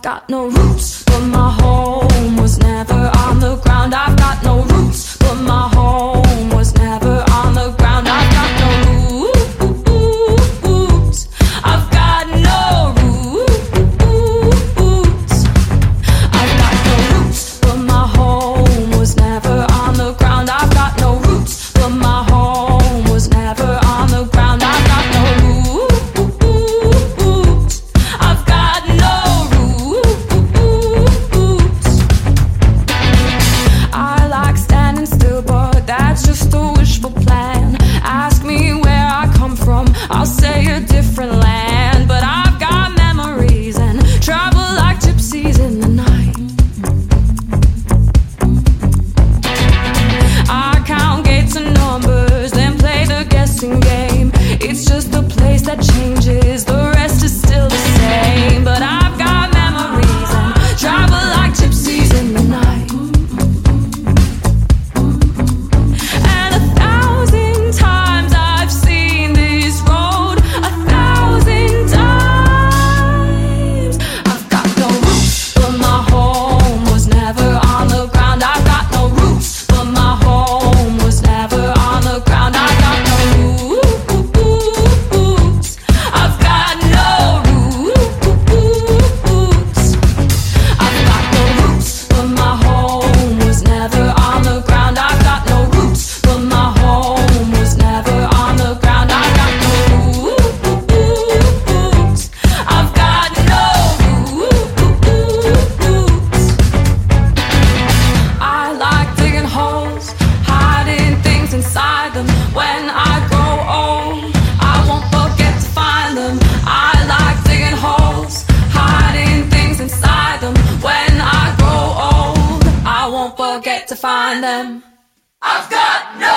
got no roots, but my home was never on the ground. I've got no roots, but my home was never on the ground. I've got no roots. I've got no roots. I've got no roots, but my home was never on the ground. I've got no roots, but my home was never on the ground. I've got no roots. I've got no roots. I like standing still, but that's just a wishful plan. Ask me where I come from, I'll say a different land. But I've got memories and travel like gypsies in the night. I count gates and numbers, then play the guessing game. It's just a place that changes, the rest is still the same. But I've got memories and travel like gypsies in the night. And 1,000 times I've seen this road, 1,000 times. I've got no roots, but my home was never on the ground. I've got no roots, but my home was never on the ground. I've got no roots. I've got no roots. I've got no roots, but my home was never on the ground. I've got no roots, but my home was never on the ground. I've got no roots. I've got no roots. I like digging holes, hiding things inside them. When I grow old, I won't forget to find them. I like digging holes, hiding things inside them. When I grow old, I won't forget to find them. I've got no